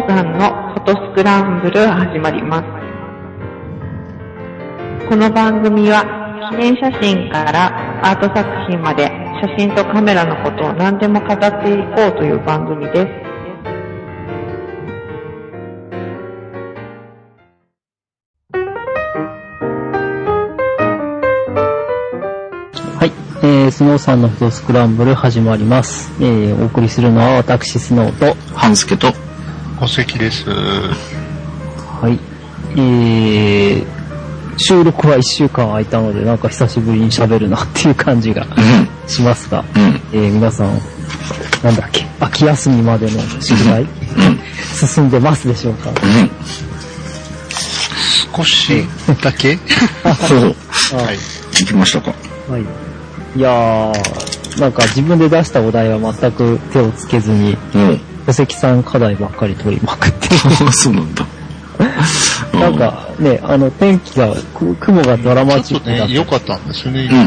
さんのフォトスクランブル始まります。この番組は記念写真からアート作品まで写真とカメラのことを何でも語っていこうという番組です。 スノーさんのフォトスクランブル始まります。お送りするのは私スノーと半助と小関です。 はい。収録は1週間空いたのでなんか久しぶりに喋るなっていう感じがしますが、皆さんなんだっけ、秋休みまでの宿題、進んでますでしょうか？ 少しだけはい。行きましたか？ はい。いやー、なんか自分で出したお題は全く手をつけずに、小関さん課題ばっかり取りまくってそうなんだ。 なんかね、天気が、雲がドラマチックだった。 ちょっとね、良かったんですよね。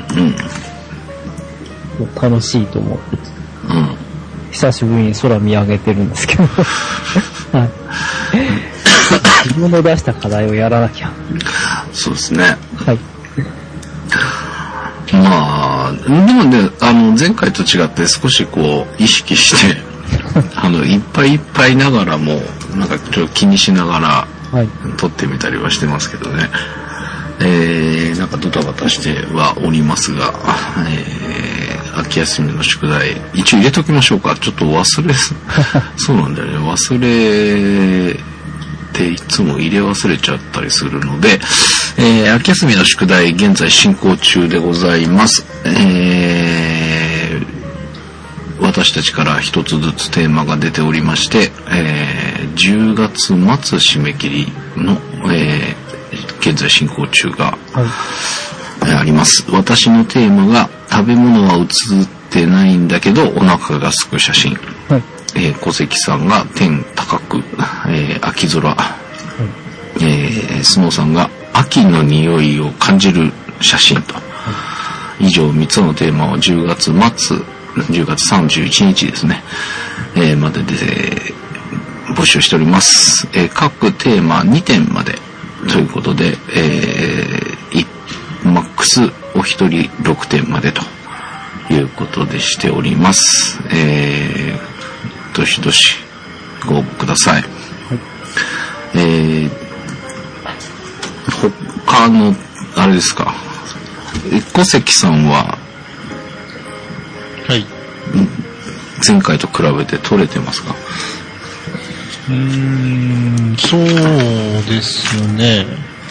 楽しいと思って、久しぶりに空見上げてるんですけど、はい、自分の出した課題をやらなきゃ。 そうですね。 はい。 まあ、でもね、前回と違って少しこう、意識して、いっぱいいっぱいながらも、なんかちょっと気にしながら、撮ってみたりはしてますけどね。なんかドタバタしてはおりますが、秋休みの宿題、一応入れときましょうか。ちょっとそうなんだよね。忘れていつも入れ忘れちゃったりするので、秋休みの宿題現在進行中でございます。私たちから一つずつテーマが出ておりまして、10月末締め切りの、現在進行中が、あります。私のテーマが食べ物は写ってないんだけどお腹がすく写真。小関さんが天高く、秋空、スノーさんが秋の匂いを感じる写真と、以上3つのテーマを10月末10月31日ですね、までで、募集しております。各テーマ2点までということで、マックスお一人6点までということでしております。どしどしご応募ください。他のあれですか、小関さんは、 はい、 前回と比べて取れてますか？ そうですね。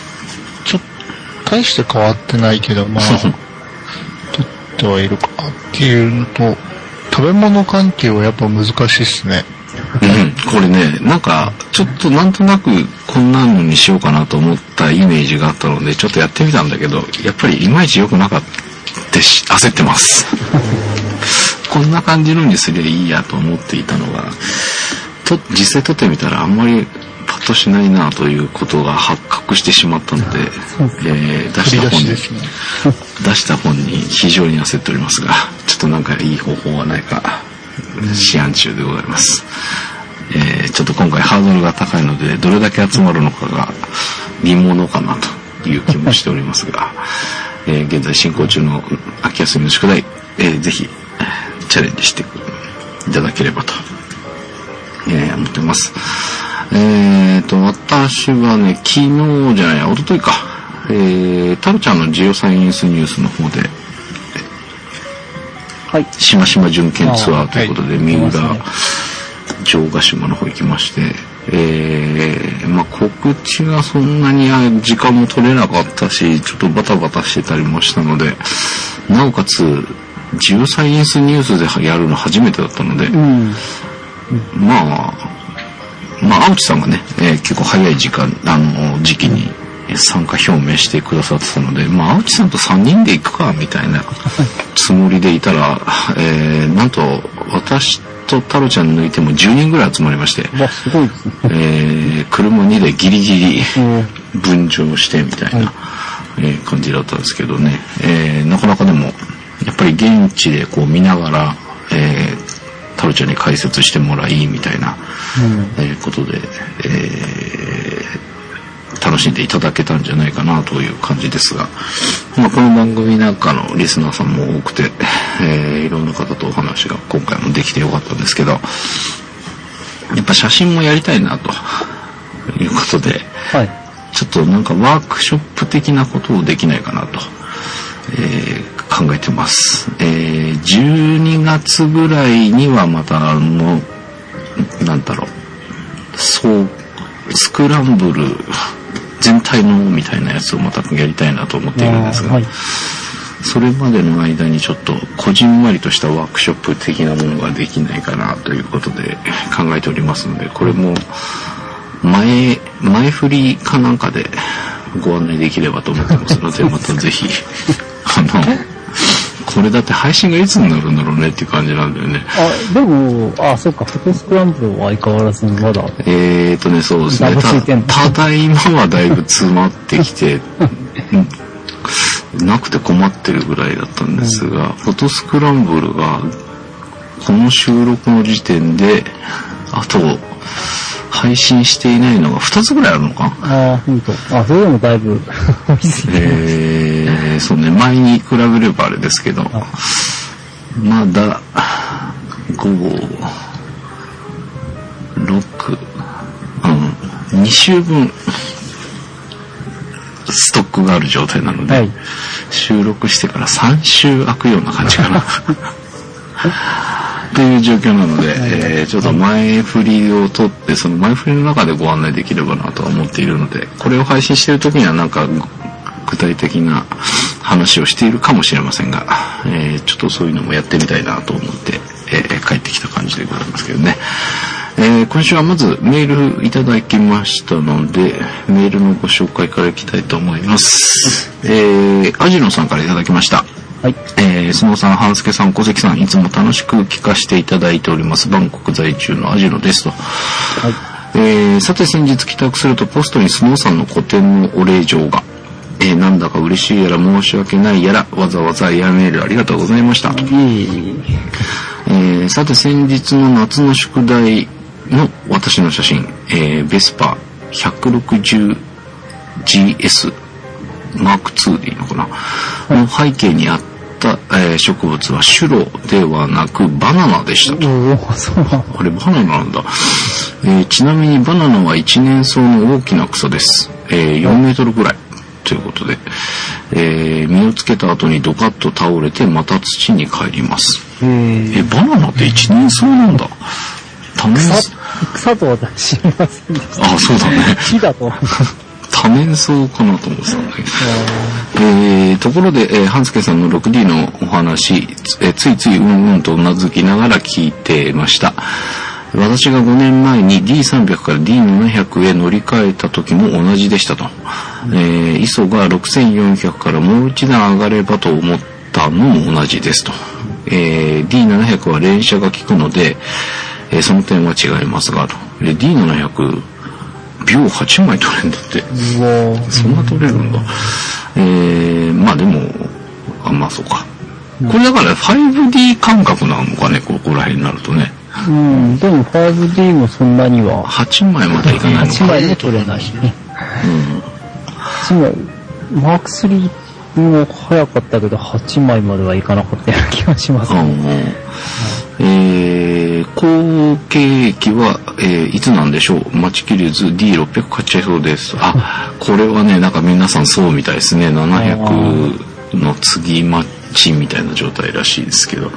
大して変わってないけど、まあ取ってはいるかっていうのと、食べ物関係はやっぱ難しいっすね。 これね、なんかちょっとなんとなくこんなのにしようかなと思ったイメージがあったのでちょっとやってみたんだけど、やっぱりいまいち良くなかったし焦ってますこんな感じのにすりゃいいやと思っていたのが、実際撮ってみたらあんまりパッとしないなということが発覚してしまったので、出した本に非常に焦っておりますが、ちょっとなんかいい方法はないか思案中でございます。ちょっと今回ハードルが高いのでどれだけ集まるのかが見ものかなという気もしておりますが、現在進行中の秋休みの宿題、ぜひチャレンジしていただければと、思ってます。私はね、昨日じゃない、一昨日か、タロちゃんのジオサイエンスニュースの方で、しましま巡検ツアーということで、三浦城ヶ島の方行きまして、まあ告知がそんなに時間も取れなかったし、ちょっとバタバタしてたりもしたので、なおかつジオサイエンスニュースでやるの初めてだったので、まあ青地さんがね、結構早い時期に参加表明してくださってたので、まあ青地さんと3人で行くかみたいなつもりでいたら、なんと私とタロちゃん抜いても10人ぐらい集まりまして、 すごいですね。 車2台ギリギリ分乗してみたいな、感じだったんですけどね、なかなかでもやっぱり現地でこう見ながら、 タロちゃんに解説してもらいみたいな、ことで、楽しんでいただけたんじゃないかなという感じですが、この番組なんかのリスナーさんも多くて、いろんな方とお話が今回もできてよかったんですけど、やっぱ写真もやりたいなということで、はい、ちょっとなんかワークショップ的なことをできないかなと、考えてます。12月ぐらいにはまたなんだろう、スクランブル全体のみたいなやつをまたやりたいなと思っているんですが、はい、それまでの間にちょっとこじんまりとしたワークショップ的なものができないかなということで考えておりますので、これも前振りかなんかでご案内できればと思ってますので、またぜひこれだって配信がいつになるんだろうねっていう感じなんだよね。 でも、そっか、フォトスクランブルは相変わらずまだ。 そうですね。ただ今はだいぶ詰まってきて、なくて困ってるぐらいだったんですが、フォトスクランブルが、この収録の時点で、あと、配信していないのが2つぐらいあるのか？ ほんと。それでもだいぶ多いですね。そうね、前に比べればあれですけど、まだ、5、6、2週分、ストックがある状態なので、はい、収録してから3週空くような感じかな。っていう状況なので、ちょっと前振りを取って、その前振りの中でご案内できればなとは思っているので、これを配信している時にはなんか具体的な話をしているかもしれませんが、ちょっとそういうのもやってみたいなと思って、帰ってきた感じでございますけどね。今週はまずメールいただきましたので、メールのご紹介からいきたいと思います。アジノさんからいただきました。はい。スノーさん、半助さん、小関さん、いつも楽しく聞かせていただいております。バンコク在住のアジノですと。はい。さて先日帰宅するとポストにスノーさんの個展のお礼状が。なんだか嬉しいやら申し訳ないやら、わざわざエアメールありがとうございました。さて先日の夏の宿題の私の写真、ベスパ 160GS マーク2でいいのかな、の背景にあった、植物はシュロではなくバナナでしたと。あれバナナなんだ。ちなみにバナナは一年草の大きな草です。4メートルぐらいということで、実をつけた後にドカッと倒れてまた土に帰ります。バナナって一年草なんだ。 草とは知りませんでした。 そうだね。 木だと。 多年草かなと思ってたんだけど。ところで、半助さんの 6D のお話、ついついとうなずきながら聞いてました。私が5年前に D300 から D700 へ乗り換えた時も同じでしたと。ISO が6400からもう一段上がればと思ったのも同じですと。D700 は連写が効くので、その点は違いますが、D700、秒8枚取れるんだって。そんな取れるんだ。まあでも、そうか。これだから 5D 感覚なのかね、ここら辺になるとね。 でも 5D もそんなには。 8枚までいかないのか。 8枚で取れないね。8枚、マーク3も早かったけど、8枚まではいかなかったような気がしますね。後継機は、いつなんでしょう。待ちきれず D600 買っちゃいそうです。これはね、なんか皆さんそうみたいですね。700の次待ちみたいな状態らしいですけど、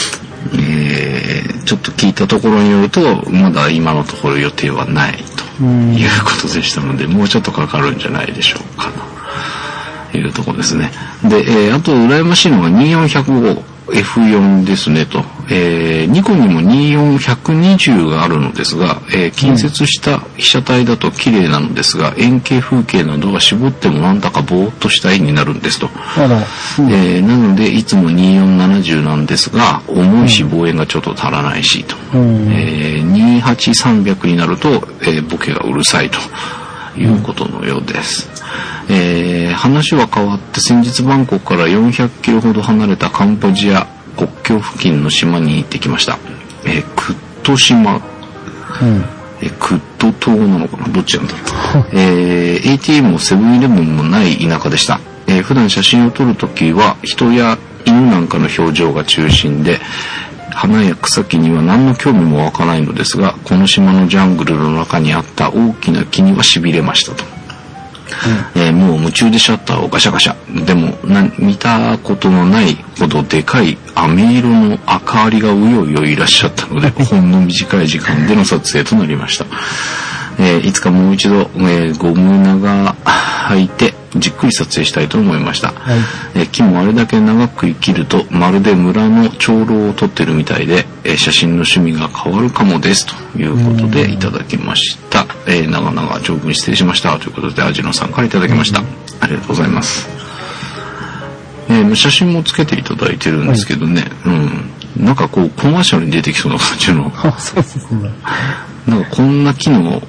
ちょっと聞いたところによると、まだ今のところ予定はないということでしたので、もうちょっとかかるんじゃないでしょうかというところですね。で、あと羨ましいのが24105。F4 ですねと。ニコンにも24120があるのですが、近接した被写体だと綺麗なのですが、円形風景などは絞ってもなんだかぼーっとした絵になるんですと。なので、いつも2470なんですが、重いし望遠がちょっと足らないしと。28300になると、ボケがうるさいということのようです。話は変わって先日バンコクから400キロほど離れたカンボジア国境付近の島に行ってきました。 クッド島、クッド島なのかな、どっちなんだろう。ATM もセブンイレブンもない田舎でした。普段写真を撮るときは人や犬なんかの表情が中心で、花や草木には何の興味も湧かないのですが、この島のジャングルの中にあった大きな木には痺れましたと。もう夢中でシャッターをガシャガシャ。でも見たことのないほどでかい飴色の赤アリがうようよいらっしゃったので、ほんの短い時間での撮影となりました。いつかもう一度、ゴム長履いてじっくり撮影したいと思いました。木もあれだけ長く生きるとまるで村の長老を撮ってるみたいで、写真の趣味が変わるかもですということでいただきました。長々長文失礼しましたということで、アジノさんからいただきました。ありがとうございます。写真もつけていただいてるんですけどね、なんかこうコマーシャルに出てきそうな感じのそうですね。 なんかこんな機能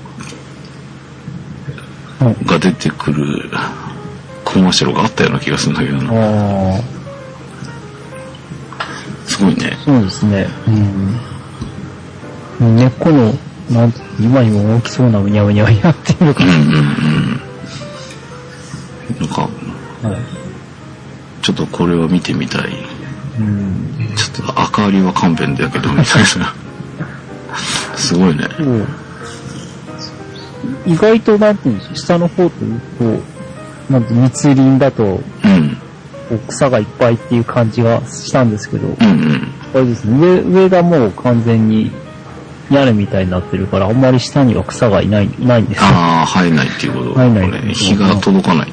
が出てくるコマーシャルがあったような気がするんだけどな。すごいね。 そうですね。根っこの今にも大きそうなうにゃうにゃうにゃっていうのかな。 なんか、ちょっとこれは見てみたい。ちょっと赤アリは勘弁だけどみたいな。すごいね。 意外となんていうんでしょう、下の方というと、なんて密林だと、草がいっぱいっていう感じがしたんですけど、あれですね、上がもう完全に屋根みたいになってるから、あんまり下には草がないんですよ。 生えないっていうこと。 生えない。 日が届かない。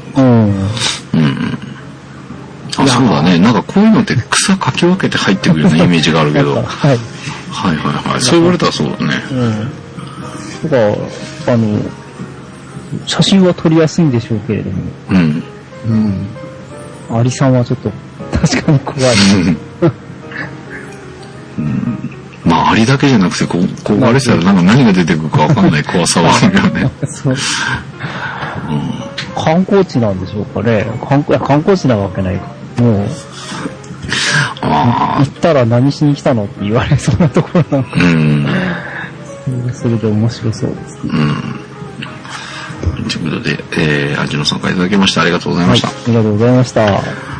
そうだね。なんかこういうのって草かき分けて入ってくるようなイメージがあるけど。はいはいはい。そう言われたらそうだね。 だから、写真は撮りやすいんでしょうけれども。アリさんはちょっと、確かに怖い。 まあ、アリだけじゃなくて、こうあれしたらなんか何が出てくるかわかんない怖さはあるよね。 観光地なんでしょうかね。観光地なわけないか。もう、行ったら何しに来たのって言われそうなところなんか。それで面白そうですね。 ということで、アジノさんからいただきました。ありがとうございました。 ありがとうございました。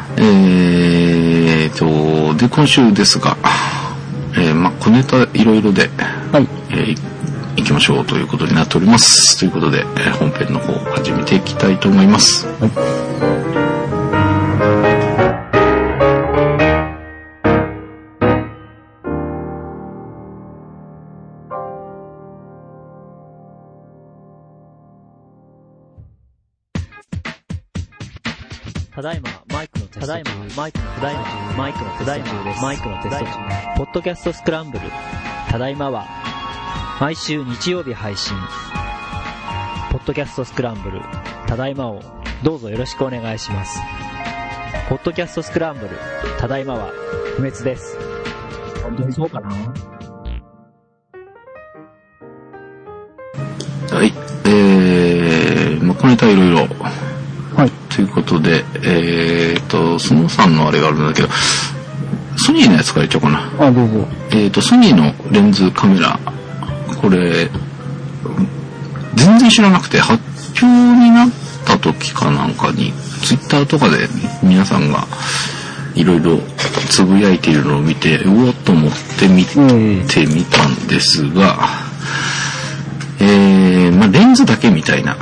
で、今週ですが、小ネタいろいろで、行きましょうということになっております。ということで、本編の方を始めていきたいと思います。 ただいまマイクのテスト中です。ポッドキャストスクランブル。ただいまは毎週日曜日配信。ポッドキャストスクランブル。ただいまをどうぞよろしくお願いします。ポッドキャストスクランブル。ただいまは不滅です。本当にそうかな？ はい。このネタいろいろ。ということで、スノーさんのあれがあるんだけど、ソニーのやつから言っちゃおうかな。 どうぞ。 ソニーのレンズカメラ、これ、全然知らなくて、発表になった時かなんかに、ツイッターとかで皆さんがいろいろつぶやいているのを見て、うおっと思って見てみたんですが、レンズだけみたいな、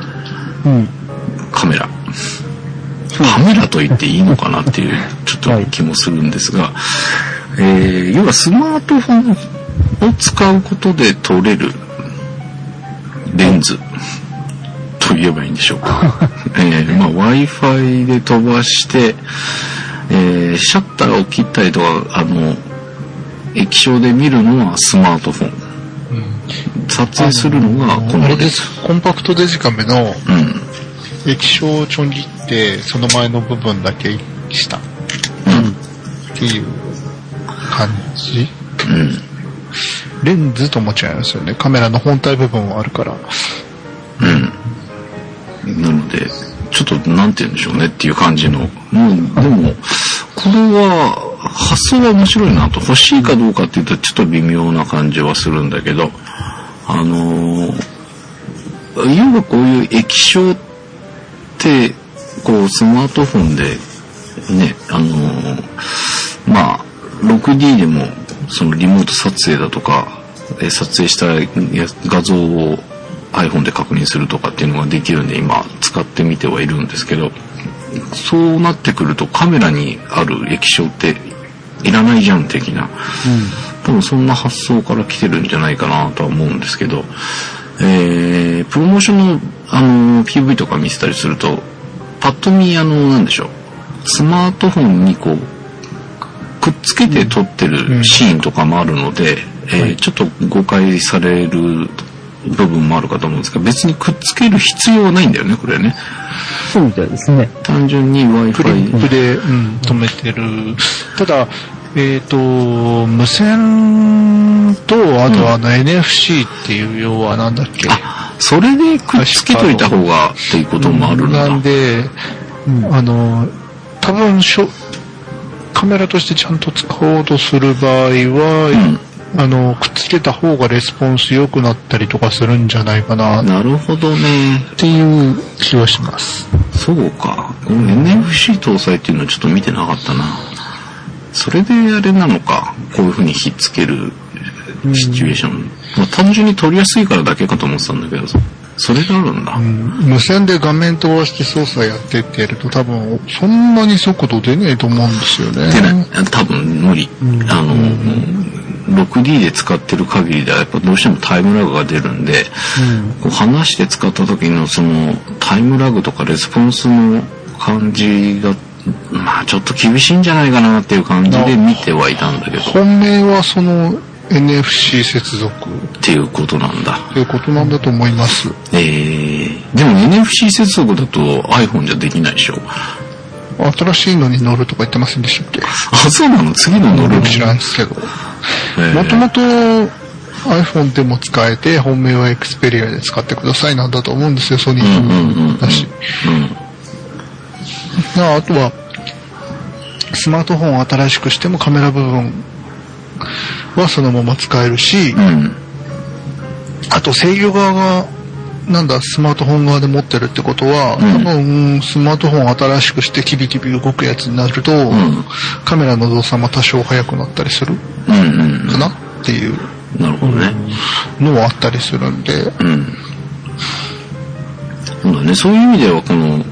カメラと言っていいのかなっていうちょっと気もするんですが、要はスマートフォンを使うことで撮れるレンズと言えばいいんでしょうか。Wi-Fi で飛ばして、シャッターを切ったりとか液晶で見るのはスマートフォン、撮影するのがこのレンズ。 コンパクトデジカメの液晶をちょん切ってその前の部分だけしたっていう感じ、レンズとも違いますよね。カメラの本体部分はあるから。 なのでちょっとなんて言うんでしょうねっていう感じの。でもこれは発想は面白いなと。欲しいかどうかっていうとちょっと微妙な感じはするんだけど、要はこういう液晶って、こうスマートフォンでね、まあ、6D でもそのリモート撮影だとか、撮影した画像を iPhone で確認するとかっていうのができるんで今使ってみてはいるんですけど、そうなってくるとカメラにある液晶っていらないじゃん的な、多分そんな発想から来てるんじゃないかなとは思うんですけど、プロモーションのPV とか見せたりするとパッと見なんでしょう、スマートフォンにこうくっつけて撮ってるシーンとかもあるので、ちょっと誤解される部分もあるかと思うんですが、別にくっつける必要はないんだよね、これね。 そうみたいですね。 単純に Wi-Fi クリップで、止めてる。ただ、無線と、あとNFC っていう要はなんだっけ。 あ、それでくっつけといた方がっていうこともあるんだ。 なんで、多分カメラとしてちゃんと使おうとする場合は、くっつけた方がレスポンス良くなったりとかするんじゃないかな。 なるほどね。 っていう気はします。 そうか。この NFC 搭載っていうのはちょっと見てなかったな。それであれなのか。こういう風にひっつけるシチュエーション。まあ、単純に撮りやすいからだけかと思ってたんだけど、それがあるんだ。 無線で画面飛ばして操作やってってやると多分そんなに速度出ねえと思うんですよね。 出ない。多分無理。6D で使ってる限りではやっぱどうしてもタイムラグが出るんで、こう離して使った時のそのタイムラグとかレスポンスの感じがまあちょっと厳しいんじゃないかなっていう感じで見てはいたんだけど。 本命はその NFC 接続っていうことなんだ。 っていうことなんだと思います。 でも NFC 接続だと iPhone じゃできないでしょ。 新しいのに乗るとか言ってませんでしたっけ？ あ、そうなの？次の乗るの？ 知らんすけど。もともと iPhone でも使えて、本命は Xperia で使ってくださいなんだと思うんですよ、ソニーだし。あとは、スマートフォンを新しくしてもカメラ部分はそのまま使えるし、あと制御側が、スマートフォン側で持ってるってことは、多分スマートフォンを新しくしてキビキビ動くやつになると、カメラの動作も多少速くなったりするかなっていうのはあったりするんで、 そうだね。そういう意味ではこの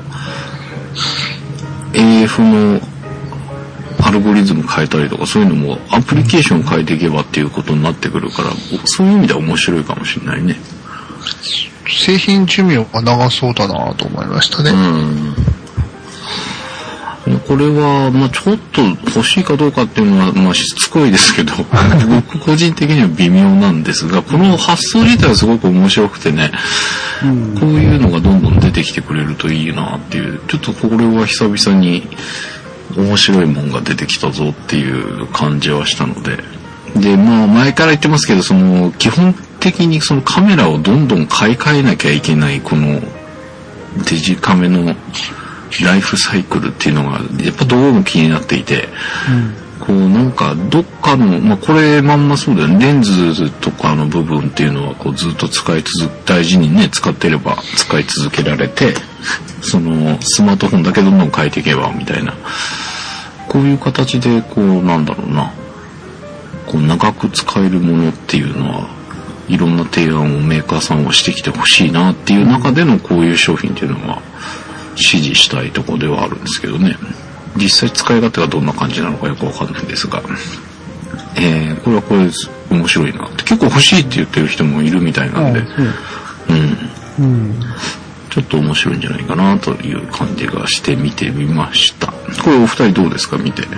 AF のアルゴリズム変えたりとかそういうのもアプリケーション変えていけばっていうことになってくるから、そういう意味では面白いかもしれないね。 製品寿命が長そうだなと思いましたね。 これは、まあちょっと欲しいかどうかっていうのは、まあしつこいですけど、僕個人的には微妙なんですが、この発想自体はすごく面白くてね、こういうのがどんどん出てきてくれるといいなっていう、ちょっとこれは久々に面白いもんが出てきたぞっていう感じはしたので、で、まあ前から言ってますけど、その基本的にそのカメラをどんどん買い替えなきゃいけないこのデジカメのライフサイクルっていうのがやっぱどうも気になっていて、こうなんかどっかの、まあこれまんまそうだよね、レンズとかの部分っていうのはこうずっと大事にね使ってれば使い続けられて、そのスマートフォンだけどんどん変えていけばみたいな、こういう形でこうなんだろうな、こう長く使えるものっていうのはいろんな提案をメーカーさんはしてきてほしいなっていう中でのこういう商品っていうのは支持したいところではあるんですけどね。実際使い勝手がどんな感じなのかよくわかんないんですが、これはこれ面白いなって結構欲しいって言ってる人もいるみたいなんで、ちょっと面白いんじゃないかなという感じがして見てみました。これお二人どうですか、見て。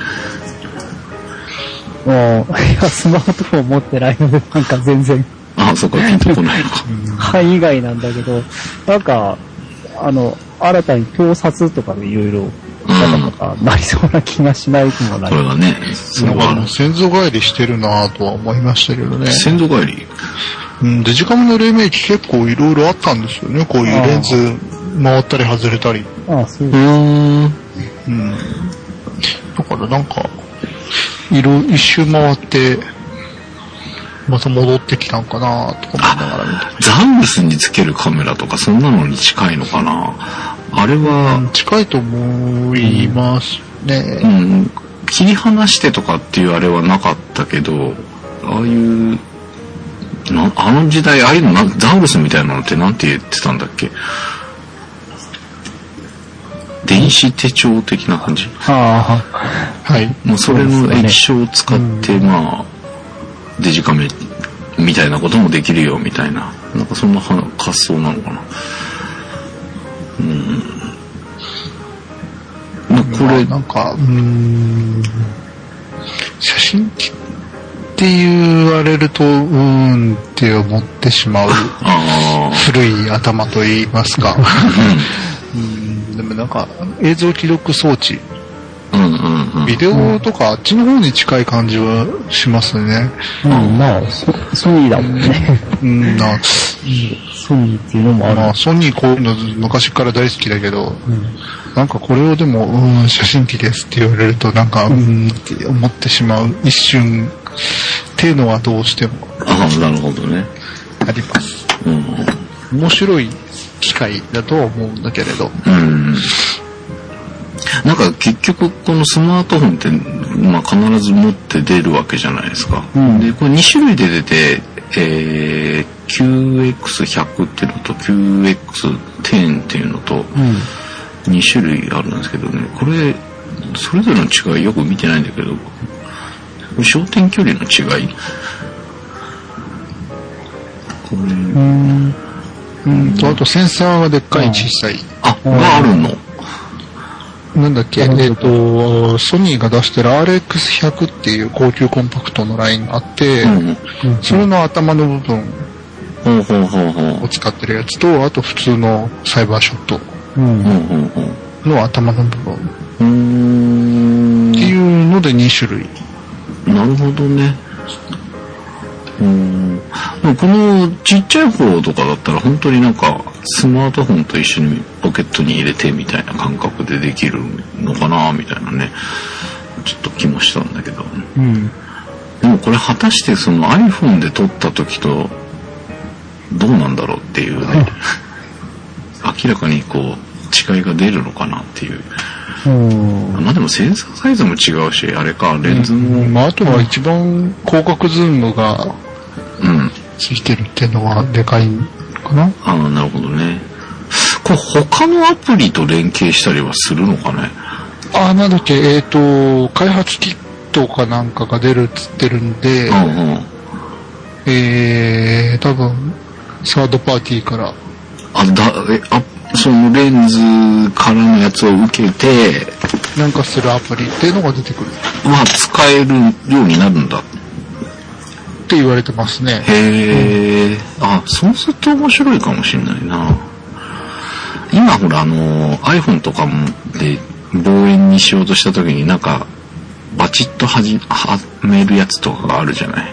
いやスマートフォン持ってないのでなんか全然そっか、ピンとこないのか。 範囲外なんだけど、なんか新たに盗撮とかでいろいろなりそうな気がしないともない。 これはね、 先祖返りしてるなぁとは思いましたけどね。 先祖返り？ デジカメの黎明期結構いろいろあったんですよね。こういうレンズ回ったり外れたり。 そう。 だからなんか、 一周回って、また戻ってきたんかなとか思いながら見て。 ザウルスにつけるカメラとかそんなのに近いのかな。あれは、 近いと思いますね。 切り離してとかっていうあれはなかったけど、ああいうあの時代ああいうのザウルスみたいなのってなんて言ってたんだっけ。電子手帳的な感じ。 はい。 もうそれの液晶を使って、まあデジカメみたいなこともできるよみたいな、なんかそんな発想なのかな。これなんか写真機って言われるとって思ってしまう古い頭と言いますか。でもなんか映像記録装置、ビデオとかあっちの方に近い感じはしますね。 まあソニーだもんね。 ソニーっていうのもある。 まあソニーこういうの昔から大好きだけど、なんかこれをでも写真機ですって言われるとなんかって思ってしまう一瞬っていうのはどうしてもなるほどね、 あります。面白い機械だとは思うんだけれど、 なんか結局このスマートフォンって、まあ、必ず持って出るわけじゃないですか。でこれ2種類で出て、QX100 っていうのと QX10 っていうのと2種類あるんですけどね、これそれぞれの違いよく見てないんだけど、焦点距離の違い、これあとセンサーがでっかい小さいがあるの。 なんだっけ、ソニーが出してる RX100 っていう高級コンパクトのラインがあって、それの頭の部分を使ってるやつと、あと普通のサイバーショットの頭の部分っていうので2種類。 なるほどね。このちっちゃい方とかだったら本当になんかスマートフォンと一緒にポケットに入れてみたいな感覚でできるのかなみたいなね、ちょっと気もしたんだけど、でもこれ果たしてその iPhone で撮った時とどうなんだろうっていうね、明らかにこう違いが出るのかなっていう。まあでもセンサーサイズも違うし、あれかレンズも、 あとは一番広角ズームがついてるっていうのはでかいかな。 なるほどね。これ他のアプリと連携したりはするのかね。 なんだっけ、開発キットかなんかが出るっつってるんで、多分サードパーティーからそのレンズからのやつを受けてなんかするアプリっていうのが出てくる。 まあ使えるようになるんだって言われてますね。 へえ。そうすると面白いかもしれないな。今ほらiPhone とかもで望遠にしようとした時になんかバチッとはめるやつとかがあるじゃない。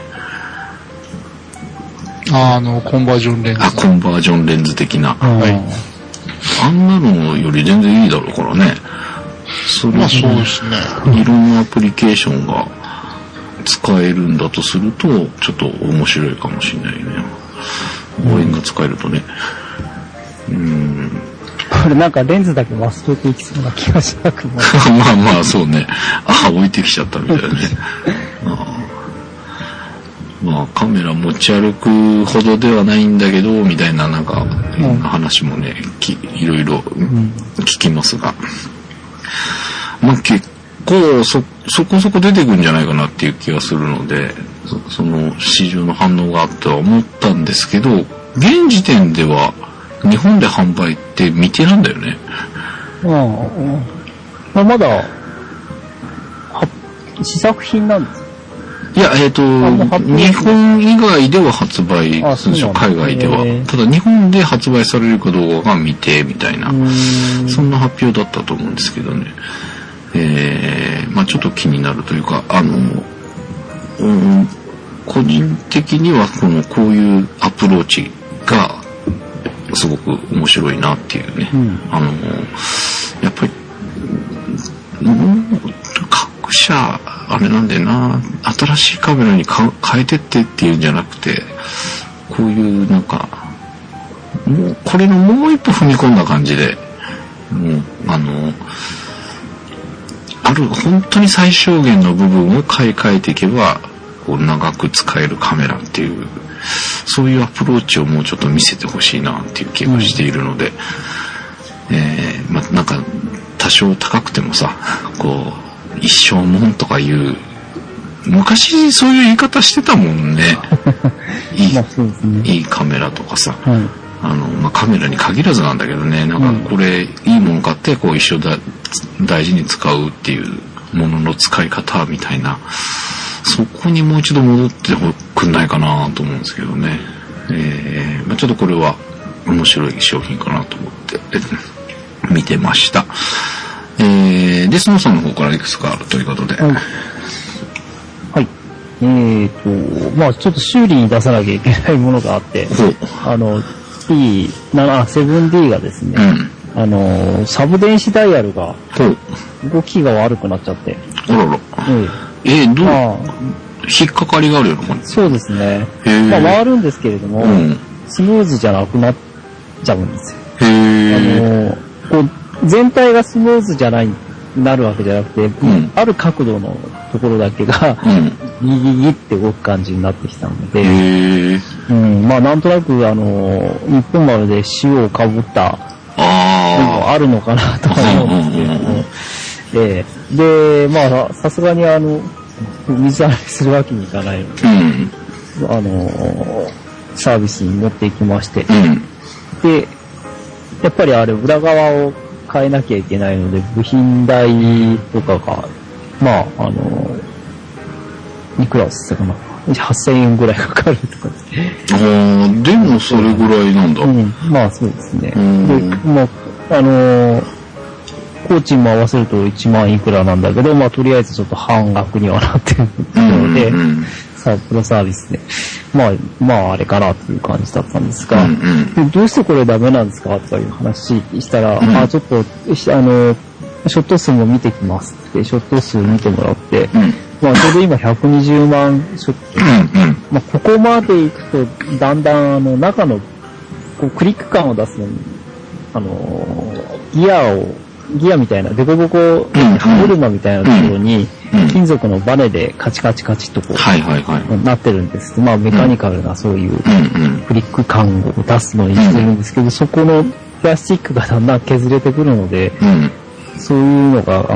コンバージョンレンズ。 コンバージョンレンズ的な。あんなのより全然いいだろうからね。それまあそうですね。 いろんなアプリケーションが使えるんだとするとちょっと面白いかもしれないね。望遠が使えるとね。 これなんかレンズだけ忘れていきそうな気がしなくもない。 まあまあそうね。置いてきちゃったみたいなね。まあカメラ持ち歩くほどではないんだけどみたいななんか話もね、いろいろ聞きますが、まあ結構そこそこ出てくるんじゃないかなっていう気がするので、その市場の反応があっては思ったんですけど、現時点では日本で販売って未定なんだよね。 まだ試作品なんです。 いや、日本以外では発売するでしょ、海外では。ただ日本で発売されるかどうかが未定みたいな、そんな発表だったと思うんですけどね。まあちょっと気になるというか、個人的にはこういうアプローチがすごく面白いなっていうね。やっぱり、各社あれなんだよな、新しいカメラに変えてってっていうんじゃなくて、こういうなんか、もうこれのもう一歩踏み込んだ感じで、もうある本当に最小限の部分を買い替えていけば、こう長く使えるカメラっていう、そういうアプローチをもうちょっと見せてほしいなっていう気がしているので、なんか多少高くてもさ、こう一生もんとかいう昔そういう言い方してたもんね。いいカメラとかさ、カメラに限らずなんだけどね、なんかこれいいもん買ってこう一生大事に使うっていうものの使い方みたいな、そこにもう一度戻ってくんないかなと思うんですけどね。ちょっとこれは面白い商品かなと思って見てました。で、スノーさんの方からいくつかあるということで。はい。 ちょっと修理に出さなきゃいけないものがあって、7D がですね、サブ電子ダイヤルが動きが悪くなっちゃって。 あらら。どう引っかかりがあるのかな。 そうですね。回るんですけれども、スムーズじゃなくなっちゃうんですよ。全体がスムーズじゃない、なるわけじゃなくて、ある角度のところだけが、ギギギって動く感じになってきたので、なんとなく、日本丸で塩をかぶったのもあるのかなと思うんですけども、で、さすがに水洗いするわけにいかないので、サービスに持っていきまして、で、やっぱりあれ、裏側を変えなきゃいけないので、部品代とかが、いくらですかな。8000円ぐらいかかるとか。 でもそれぐらいなんだ。 そうですね。で、工賃も合わせると1万いくらなんだけど、とりあえずちょっと半額にはなってるので、プロサービスで。あれかなという感じだったんですが、どうしてこれダメなんですかとかいう話したら、ちょっと、ショット数も見てきますって、ショット数見てもらって、ちょうど今120万ショット。ここまで行くと、だんだん中のクリック感を出すのに、ギアみたいな、デコボコ、歯車みたいなところに、金属のバネでカチカチカチっとこう、なってるんです。メカニカルなそういうクリック感を出すのにしてるんですけど、そこのプラスチックがだんだん削れてくるので、そういうのが、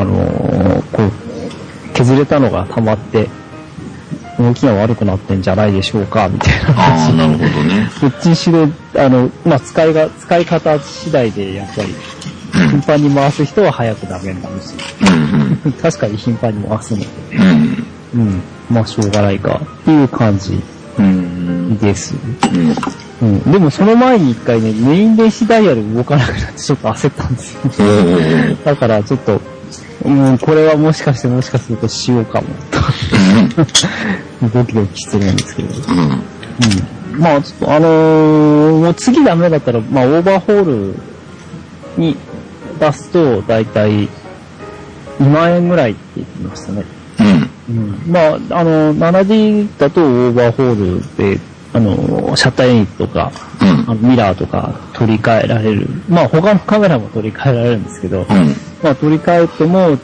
削れたのが溜まって、動きが悪くなってんじゃないでしょうか、みたいな話。 なるほどね。 どっちにしろ、使い方次第でやっぱり、頻繁に回す人は早くダメになるし、確かに頻繁に回すので、しょうがないかっていう感じです。でもその前に一回ね、メイン電子ダイヤル動かなくなってちょっと焦ったんですよ。だからちょっと、これはもしかするとしようかもとドキドキしてるんですけど、ちょっともう次ダメだったらオーバーホールに出すとだいたい2万円ぐらいって言ってましたね。7D だとオーバーホールでシャッターユニットとか、ミラーとか取り替えられる。他のカメラも取り替えられるんですけど、取り替えても、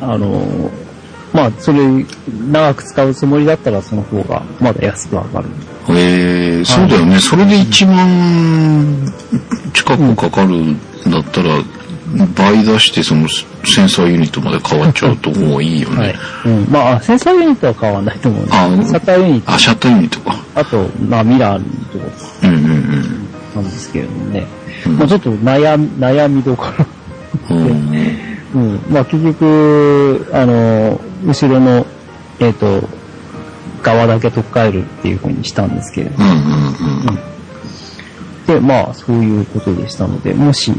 それ、長く使うつもりだったらその方がまだ安く上がる。 そうだよね。それで1万近くかかるんだったら、倍出してそのセンサーユニットまで変わっちゃうともういいよね。 センサーユニットは変わんないと思うんです。シャッターユニット。 シャッターユニットか。 あと、ミラーのところなんですけれどもね。ちょっと悩みどころ。結局、後ろの、側だけ取っ替えるっていう風にしたんですけれども。で、そういうことでしたので、もし、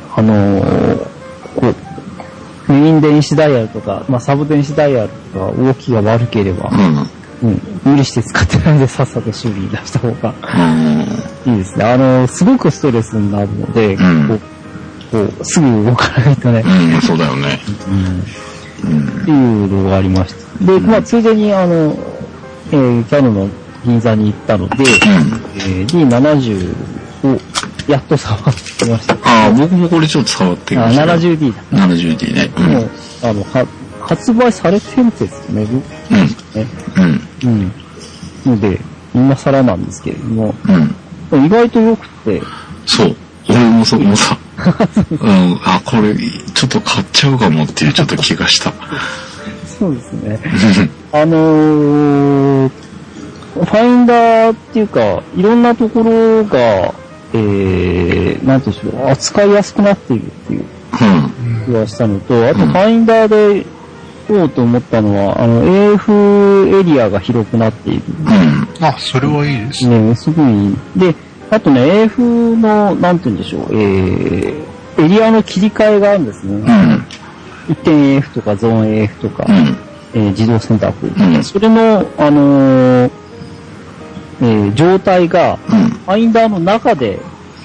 メイン電子ダイヤルとか、サブ電子ダイヤルとか動きが悪ければ、無理して使ってないでさっさと修理に出した方がいいですね。すごくストレスになるので、すぐ動かないとね。 そうだよね。 っていうのがありました。で、まあ、ついでにキャノンの銀座に行ったので、D70 をやっと触ってました。 ああ、僕もこれちょっと触ってみました。 70D だ。 70D ね。 もう、発売されてるんですよね。ので、今更なんですけれども、意外と良くて。 そう。俺もそこもさ、これ、ちょっと買っちゃうかもっていうちょっと気がした。 そうですね。ファインダーっていうか、いろんなところが、なんていうんでしょう、扱いやすくなっているっていう気がしたのと、あとファインダーで言おうと思ったのは、AF エリアが広くなっている。 あ、それはいいですね。 すごいいい。で、あとね、AF の、なんていうんでしょう、エリアの切り替えがあるんですね。一点 AF とかゾーン AF とか、自動選択。それの、状態が、ファインダーの中で、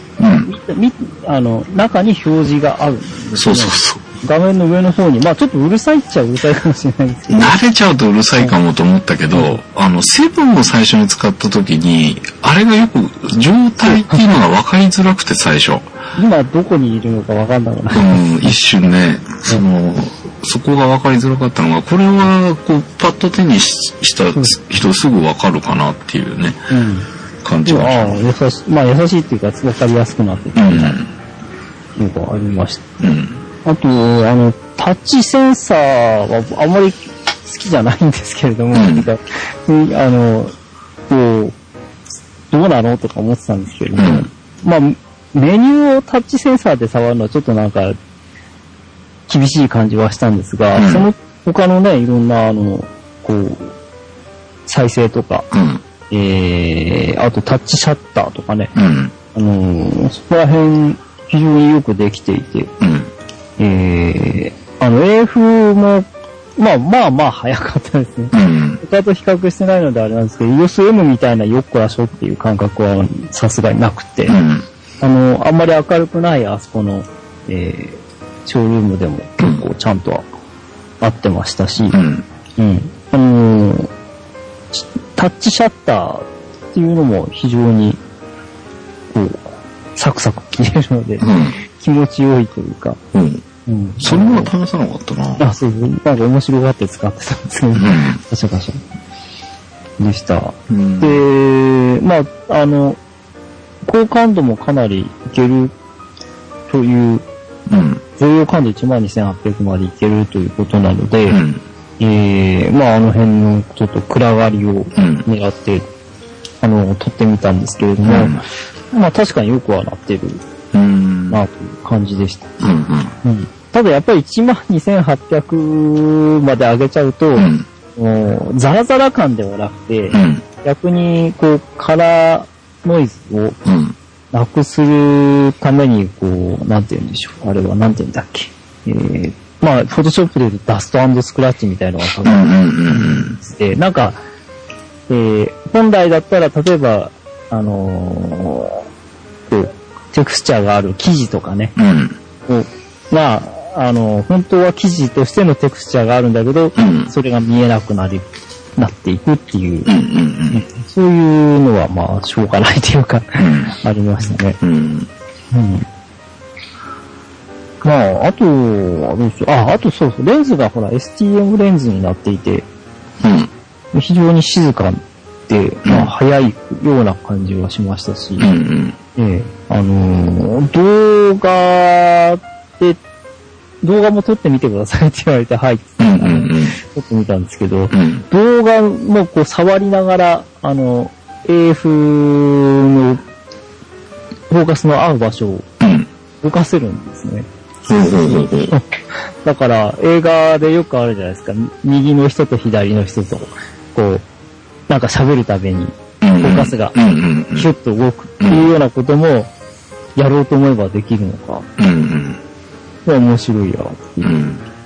中に表示があるんですね。 そうそうそう。 画面の上の方に、まあちょっとうるさいっちゃうるさいかもしれないですけど。 慣れちゃうとうるさいかもと思ったけど、セブンを最初に使った時に、あれがよく状態っていうのが分かりづらくて最初。 今どこにいるのか分かんなくない。一瞬ね、そこが分かりづらかったのが、これはこうパッと手にした人すぐ分かるかなっていうね、感じがしました。優しいっていうか分かりやすくなってたみたいなのがありました。あと、タッチセンサーはあまり好きじゃないんですけれども、どうなのとか思ってたんですけれども、まあ、メニューをタッチセンサーで触るのはちょっとなんか、厳しい感じはしたんですが、その他のね、いろんな、再生とか、あとタッチシャッターとかね、そこら辺非常によくできていて、AF も、まあ早かったですね。他と比較してないのであれなんですけど、EOS-M みたいなよっこらしょっていう感覚はさすがになくて、あんまり明るくないあそこの、ショールームでも結構ちゃんと合ってましたし、タッチシャッターっていうのも非常に、サクサク切れるので、気持ちよいというか、 それは試さなかったな。 そう、なんか面白がって使ってたんですけど、カシャカシャでした。で、まあ、高感度もかなりいけるという、増用感度12800までいけるということなので、まあ、辺のちょっと暗がりを狙って、撮ってみたんですけれども、まあ、確かによくはなってるなという感じでした。ただやっぱり12800まで上げちゃうと、ザラザラ感ではなくて、逆にカラーノイズをなくするために、なんて言うんでしょう。あれはなんて言うんだっけ。まあ、フォトショップで言うとダスト&スクラッチみたいなのがかかるんで、なんか、本来だったら、例えば、テクスチャーがある生地とかね、まあ、本当は生地としてのテクスチャーがあるんだけど、それが見えなくなっていくっていう、そういうのはまあ、しょうがないというか、ありましたね。まあ、あと、あとそうそう、レンズがほら、STM レンズになっていて、非常に静かで、まあ、早いような感じはしましたし、動画も撮ってみてくださいって言われて、はい、撮ってみたんですけど、動画も触りながら、AF のフォーカスの合う場所を動かせるんですね。だから、映画でよくあるじゃないですか。右の人と左の人と、なんか喋るたびに、フォーカスが、ヒュッと動くっていうようなことも、やろうと思えばできるのか。面白いやっていう。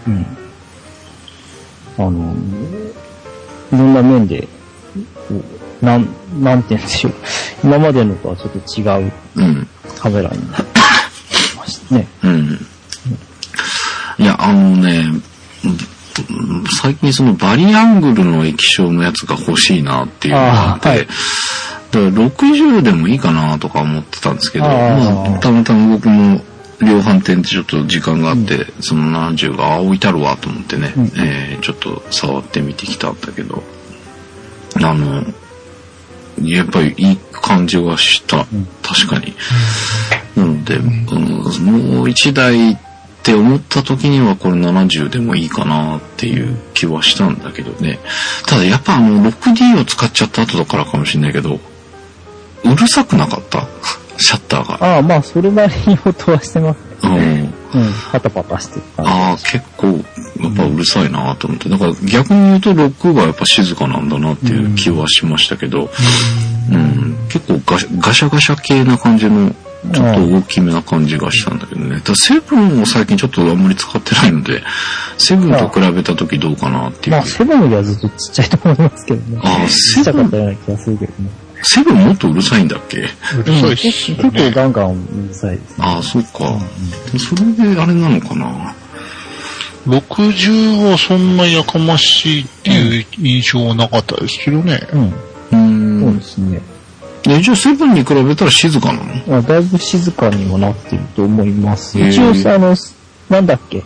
いろんな面で、なんて言うんでしょう。今までのとはちょっと違うカメラになりましたね。 いや、 最近そのバリアングルの液晶のやつが欲しいなっていうのがあって、はい、だから60でもいいかなとか思ってたんですけど、まあ、たまたま僕も量販店でちょっと時間があって、その70が置いてあるわと思ってね、ちょっと触ってみてきたんだけど、やっぱりいい感じはした。確かに。なので、もう一台って思った時にはこれ70でもいいかなっていう気はしたんだけどね。ただやっぱ6D を使っちゃった後だからかもしれないけど、うるさくなかったシャッターが。 まあそれなりに音はしてますね。パタパタしてる感じ。 結構やっぱうるさいなと思って。だから逆に言うと6がやっぱ静かなんだなっていう気はしましたけど、結構ガシャガシャ系な感じのちょっと大きめな感じがしたんだけどね。ただセブンを最近ちょっとあんまり使ってないので、セブンと比べた時どうかなっていう。 まあセブンよりはずっとちっちゃいと思いますけどね。ちっちゃかったような気がするけどね。 セブンもっとうるさいんだっけ？ うるさいっすね。 結構ガンガンうるさいですね。 そうか。それであれなのかな。 60はそんなやかましいっていう印象はなかったですけどね。 そうですね。 じゃあセブンに比べたら静かなの？ だいぶ静かにもなってると思います。一応なんだっけ、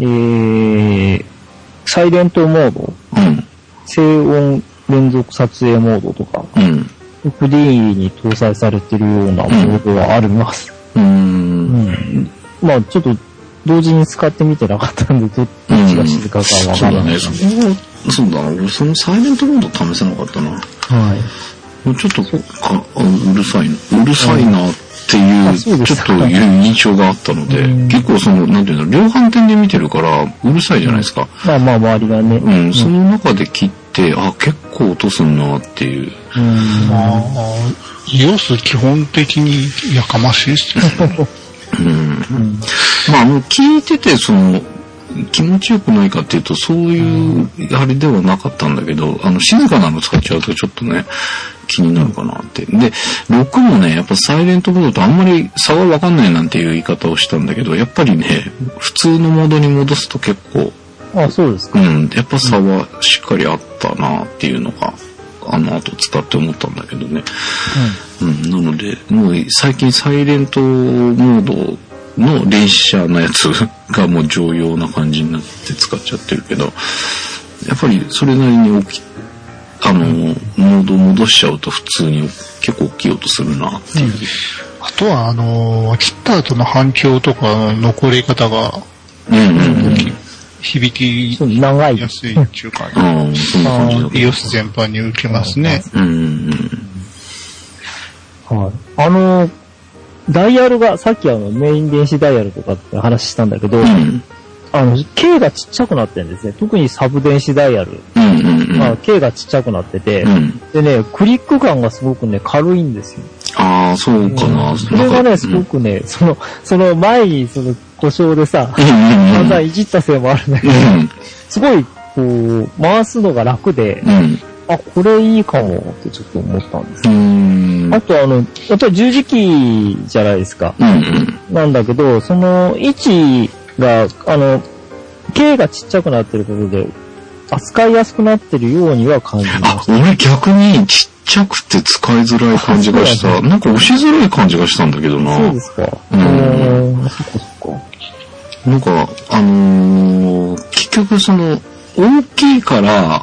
サイレントモード、静音連続撮影モードとか、FD に搭載されてるようなモードはあります。まあちょっと同時に使ってみてなかったんで、どっちが静かかはわからない。 そうだな。俺そのサイレントモード試せなかったな。ちょっとうるさいなっていう、ちょっという印象があったので、結構なんていうの、量販店で見てるからうるさいじゃないですか。 まあ周りがね。 その中で切って、結構落とすんなっていう。 EOS 基本的にやかましいっすね。 まあ聞いてて気持ちよくないかっていうとそういうあれではなかったんだけど、静かなの使っちゃうとちょっとね気になるかなって。で6もねやっぱサイレントモードとあんまり差が分かんないなんていう言い方をしたんだけど、やっぱりね普通のモードに戻すと結構そうですか。 やっぱ差はしっかりあったなっていうのが後使って思ったんだけどね。なのでもう最近サイレントモードの連写のやつがもう常用な感じになって使っちゃってるけど、やっぱりそれなりにモード戻しちゃうと普通に結構大きい音するなっていう。 あとは切った後の反響とか残り方が響きやすいっていうか、EOS 全般に受けますね。 ダイヤルが、さっきメイン電子ダイヤルとかって話したんだけど、K がちっちゃくなってるんですね。特にサブ電子ダイヤル。K がちっちゃくなってて、でね、クリック感がすごくね、軽いんですよ。 そうかな。 それがね、すごくね、その前に故障でさ、だんだんいじったせいもあるんだけど、すごい、回すのが楽で、これいいかもってちょっと思ったんです。あとやっぱり十字キーじゃないですか。なんだけど、その位置が、K がちっちゃくなってることで、扱いやすくなってるようには感じました。 俺逆にちっちゃくて使いづらい感じがした。なんか押しづらい感じがしたんだけどな。 そうですか。そっか。 なんか、結局大きいから、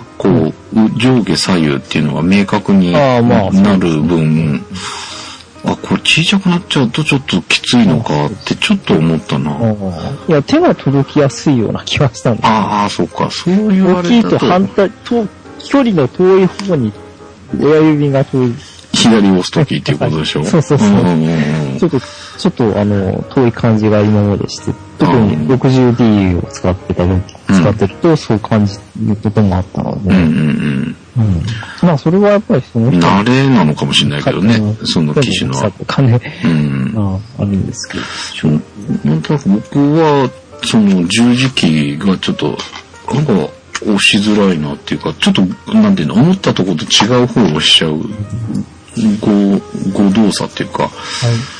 上下左右っていうのが明確になる分、これ小さくなっちゃうとちょっときついのかってちょっと思ったな。 いや、手が届きやすいような気がしたんです。 そうか。そう言われたと。 大きいと反対、距離の遠い方に親指が遠い。 左を押すときっていうことでしょ？ そう。ちょっと遠い感じが今までして、特に 60D を使ってるとそう感じることもあったので。まあそれはやっぱり慣れなのかもしれないけどね、その機種の。 あるんですけど。 なんとなく僕は、十字キーがちょっと、なんか押しづらいなっていうか、ちょっと、なんていうの、思ったところと違う方を押しちゃう、誤動作っていうか、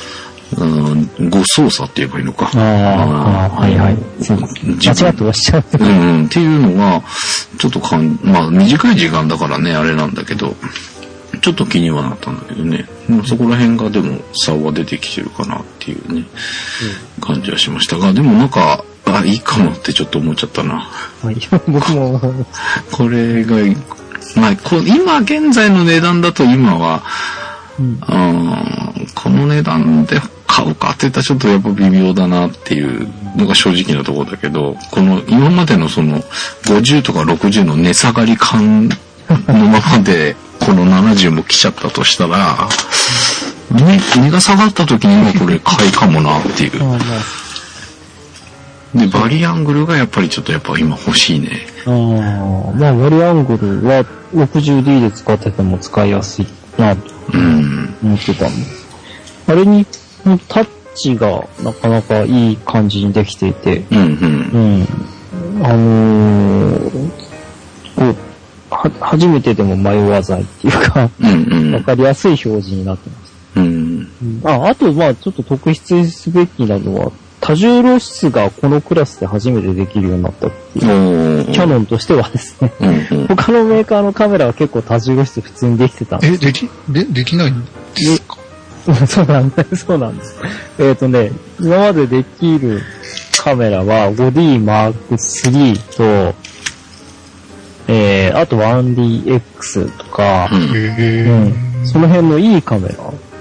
誤操作って言えばいいのか。 はいはい。間違って押しちゃう。 っていうのが、ちょっとまあ短い時間だからね、あれなんだけど、ちょっと気にはなったんだけどね。そこら辺がでも差は出てきてるかなっていうね、感じはしましたが、でもなんか、いいかもってちょっと思っちゃったな。 はい、僕も。 これが、まあ、今現在の値段だと今は、この値段で買うかって言ったらちょっとやっぱ微妙だなっていうのが正直なところだけど、この今までのその50とか60の値下がり感のままでこの70も来ちゃったとしたら、値が下がった時にもこれ買いかもなっていう。で、バリアングルがやっぱりちょっとやっぱ今欲しいね。 まあバリアングルは 60D で使ってても使いやすいなと思ってたんです。あれにタッチがなかなかいい感じにできていて、初めてでも迷わないっていうか、わかりやすい表示になってます。あとまあちょっと特筆すべきなのは、多重露出がこのクラスで初めてできるようになったっていう、キャノンとしてはですね、他のメーカーのカメラは結構多重露出普通にできてたんです。 できないんですか？ そうなんです。そうなんです。今までできるカメラは 5D Mark III と、あと 1DX とか、その辺のいいカメラ。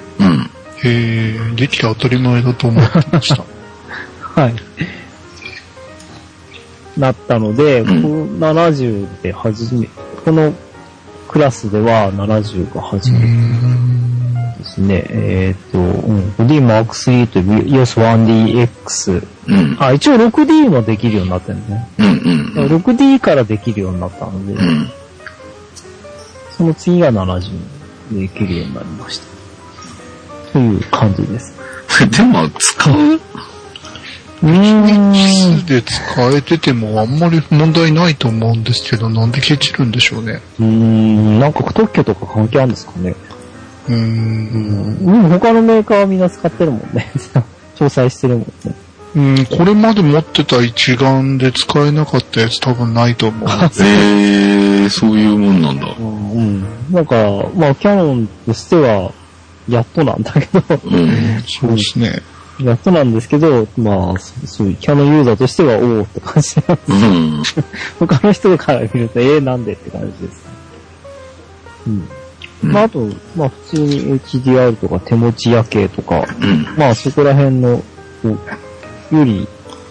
できて当たり前だと思ってました。 はい。なったので、この70でこのクラスでは70が初めてですね。5D Mark III と EOS1DX。一応 6D もできるようになってるんですね。6D からできるようになったので、その次が70でできるようになりました。という感じです。 でも、使う 1で使えててもあんまり問題ないと思うんですけど、なんでケチるんでしょうね。 なんか特許とか関係あるんですかね。他のメーカーはみんな使ってるもんね。搭載してるもんね。 これまで持ってた一眼で使えなかったやつ多分ないと思う。 そういうもんなんだ。 なんか、まあ、キャノンとしては、やっとなんだけど。 そうですね。 やっとなんですけど、まあ、そういうキャノンユーザーとしては、おーって感じなんです。他の人から見ると、なんでって感じです。まあ、あと、まあ、普通に HDR とか手持ち夜景とか、まあ、そこら辺の、より、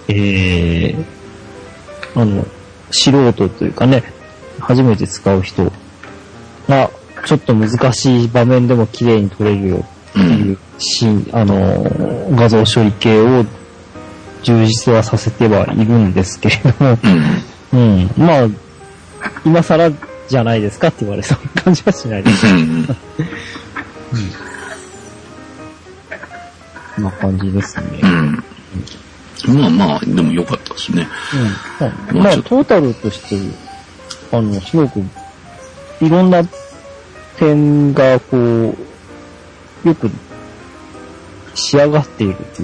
素人というかね、初めて使う人が、ちょっと難しい場面でも綺麗に撮れるよっていう画像処理系を充実はさせてはいるんですけれども、まあ、今更じゃないですかって言われそうな感じはしないです。こんな感じですね。 まあまあ、でも良かったですね。 まあ、トータルとして、すごく、いろんな点が、こう、よく仕上がっているという、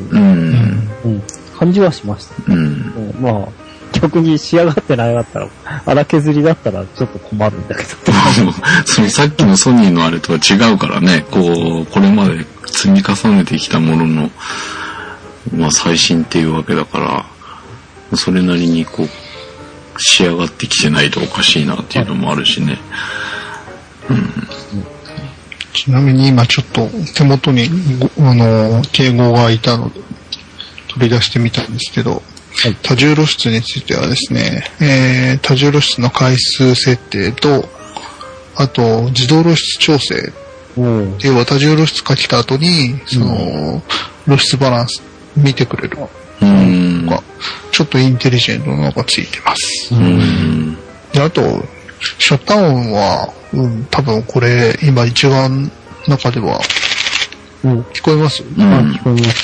感じはしました。まあ、逆に仕上がってなかったら、荒削りだったらちょっと困るんだけど。 そのさっきのソニーのあれとは違うからね、これまで積み重ねてきたものの、まあ最新っていうわけだから、それなりに仕上がってきてないとおかしいなっていうのもあるしね。 ちなみに今ちょっと手元に敬語がいたので取り出してみたんですけど、多重露出についてはですね、多重露出の回数設定と、あと自動露出調整。要は多重露出かけた後に、露出バランス見てくれる。ちょっとインテリジェントなのがついてます。で、あと、シャッター音は、多分これ、今一眼の中では、聞こえます？ 聞こえます。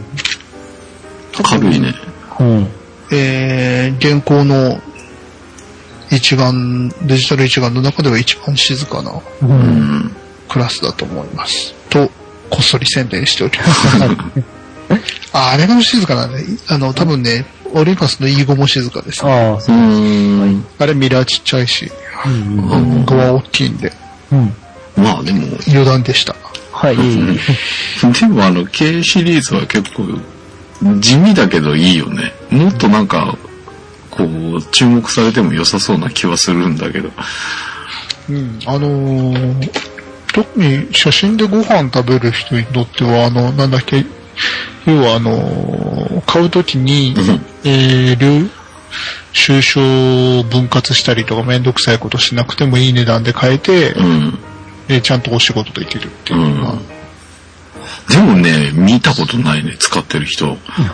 軽いね。 現行の一眼、デジタル一眼の中では一番静かなクラスだと思います。とこっそり宣伝しております。あれが静かなんで、多分ね、オリンパスの E5 も静かですね。 ああ、そうです。 あれミラーちっちゃいし、5は大きいんで。 まあでも。 余談でした。 はい。 でもK シリーズは結構、地味だけどいいよね。もっとなんか、こう、注目されても良さそうな気はするんだけど。 特に写真でご飯食べる人にとっては、なんだっけ、要は買うときに、収書分割したりとかめんどくさいことしなくてもいい値段で買えて、ちゃんとお仕事できるっていうのが。 でもね、見たことないね、使ってる人。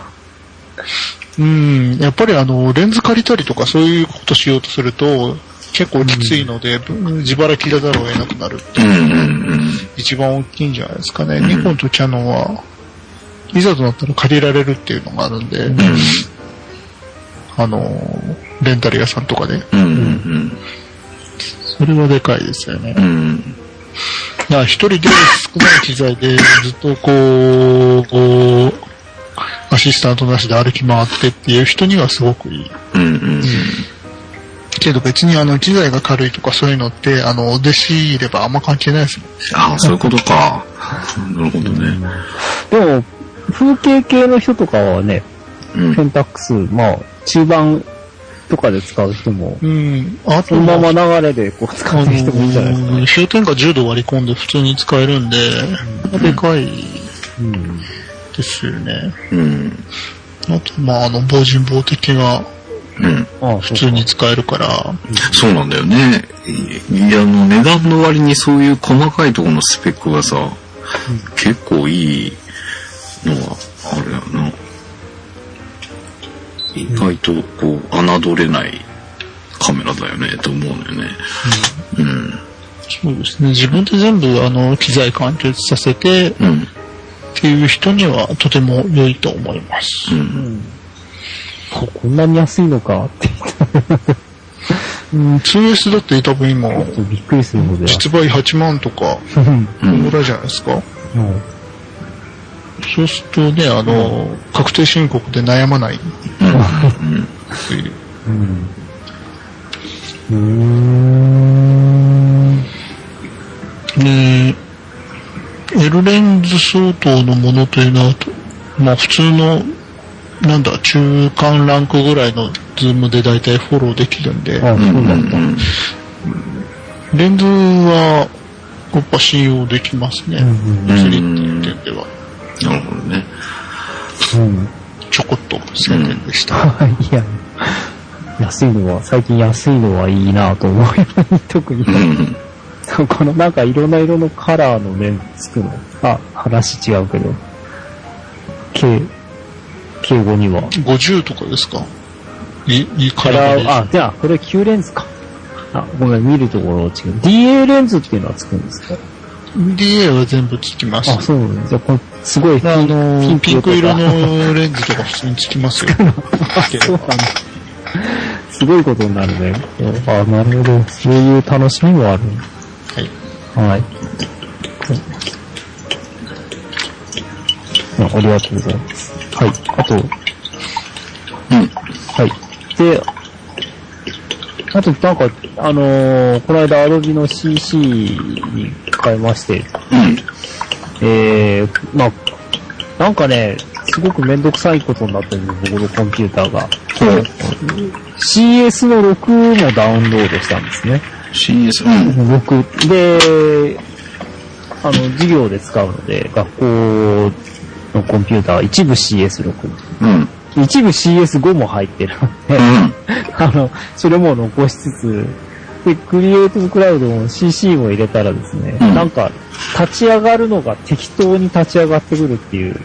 やっぱりレンズ借りたりとかそういうことしようとすると、結構きついので、自腹切らざるを得なくなるっていう、一番大きいんじゃないですかね。ニコンとキャノンは、いざとなったら借りられるっていうのがあるんで、レンタル屋さんとかで。それはでかいですよね。一人で少ない機材でずっとこう、アシスタントなしで歩き回ってっていう人にはすごくいい。けど別に機材が軽いとかそういうのって、弟子いればあんま関係ないですもん。 ああ、そういうことか。なるほどね。 でも、風景系の人とかはね、ペンタックス、まあ、中盤とかで使う人も、あとそのまま流れでこう使ってる人もいるんじゃないですか、ね。 氷点下10度割り込んで普通に使えるんで、でかいですよね。あと、まあ、防塵防滴が、普通に使えるから。 そうなんだよね。値段の割にそういう細かいところのスペックがさ、結構いいのはあるよな。意外とこう侮れないカメラだよねと思うんだよね。 そうですね。自分で全部機材完結させて、っていう人にはとても良いと思います。 こんなに安いのかって 2S だって多分今、 びっくりするほど実売8万とか、ぐらいじゃないですか。そうするとね、確定申告で悩まない。L レンズ相当のものというのは、まあ普通の、中間ランクぐらいのズームで大体フォローできるんで、レンズは、やっぱ信用できますね。釣りっていう点では。 なるほどね。 ちょこっと宣伝でした。 いや、最近安いのはいいなと思うように、特に。このなんかいろんな色のカラーのレンズつくの。話違うけど。K5 には。 50とかですか？いいカラー。じゃあ、これ9レンズか。ごめん、見るところ違う。DA レンズっていうのはつくんですか？ DA は全部つきます。 そうなんですよ。これすごいピンク色のレンズとか普通につきますよ。 そうなんだ。すごいことになるね。なるほど。そういう楽しみもある。はい。ありがとうございます。はい。あと、はい。で、あとなんか、この間 Adobe の CC に変えまして、まあ、なんかね、すごくめんどくさいことになってるんです、僕のコンピューターが。CS の6もダウンロードしたんですね。6。で、授業で使うので、学校のコンピューターは一部 CS6。一部 CS5 も入ってるので、それも残しつつ、で、クリエイティブクラウドも CC も入れたらですね、なんか、立ち上がるのが適当に立ち上がってくるっていう、